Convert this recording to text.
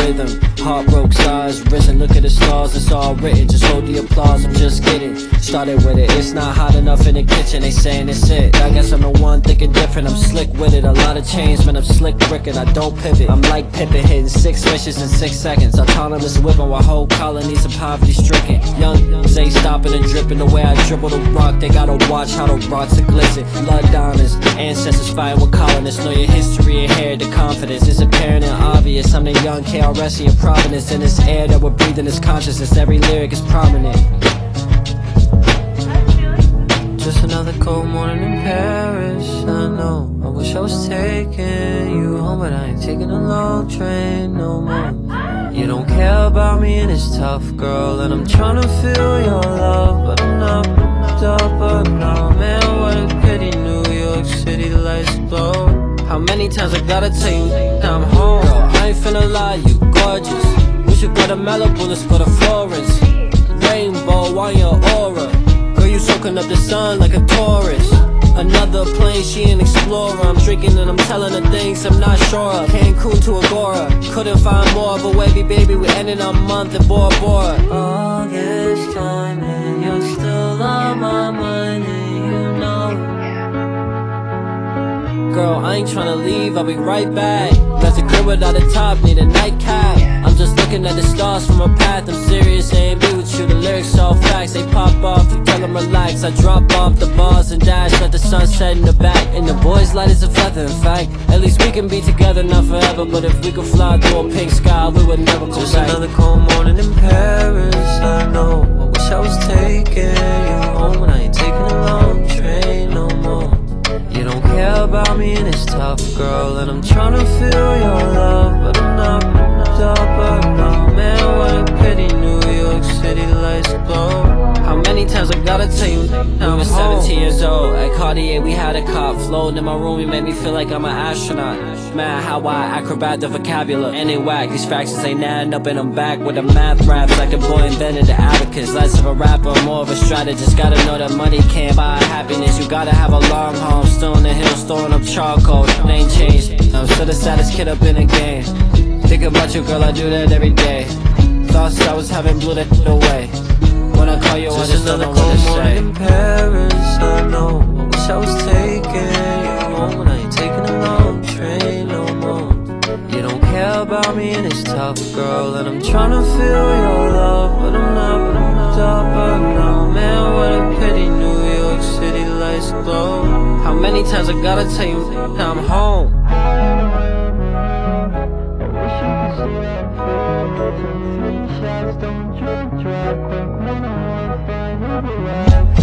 rhythm. Heart broke stars, risen, look at the stars, it's all written. Just hold the applause, I'm just getting started with it. It's not hot enough in the kitchen, they saying it's it. I guess I'm the one thinking different, I'm slick with it. A lot of change, man, I'm slick bricking, I don't pivot. I'm like Pippin, hitting 6 wishes in 6 seconds. Autonomous whipping while whole colonies are poverty stricken. Young ain't stopping and dripping the way I dribble the rock. They gotta watch how the rocks are glisten. Blood diamonds, ancestors fighting with colonists. Know your history, inherit the confidence. It's apparent and obvious, I'm the young KRS in Providence. In this air that we're breathing is consciousness, every lyric is prominent. Just another cold morning in Paris, I know. I wish I was taking you home, but I ain't taking a long train no more. You don't care about me and it's tough, girl, and I'm trying to feel your love, but I'm not booked up, but no, man, what a pity. New York City lights blow. How many times I gotta tell you I'm home? Girl, I ain't finna lie, you gorgeous. We should go to Malibu, let's go to Florence. Rainbow on your aura, girl, you soaking up the sun like a tourist. Another plane, she an explorer. I'm drinking and I'm telling her things I'm not sure of. Cancun to Agora, couldn't find more of a wavy baby. We ended our month in Bora Bora. All this time and you're still on my mind, and you know. Girl, I ain't tryna leave, I'll be right back. Left the crib without a top, need a nightcap. I'm just looking at the stars from a path. I'm serious, I ain't be with you. The lyrics all facts, they pop off, you tell them relax. I drop off the bars and dash, let the sun set in the back. And the boys light as a feather, in fact. At least we can be together, not forever. But if we could fly through a pink sky, we would never go just back. Another cold morning in Paris, I know. I wish I was taking you home, and I ain't taking a long train no more. You don't care about me and it's tough, girl, and I'm trying to feel your love, but I'm not booked up, but no, man, what a pity. New York City lights glow. How many times I gotta tell you I was 17 years old. At Cartier we had a cop floating in my room, he made me feel like I'm an astronaut. Man, how I acrobat the vocabulary. And they whack, these fractions ain't adding up, and I'm back with the math raps like the boy invented the abacus. Less of a rapper, more of a strategist. Gotta know that money can't buy happiness. You gotta have a long haul. I'm still in the hills throwing up charcoal. It ain't changed, I'm still the saddest kid up in the game. Think about you, girl, I do that every day. Thoughts I was having blew that away. When I call you, I just don't know what to say. In Paris, I know. I wish I was taking you home, and I ain't taking a long train no more. You don't care about me and it's tough, girl, and I'm trying to feel your love, but I'm not booked up, but no, man, what a pity. New York City lights glow. How many times I gotta tell you I'm home? Don't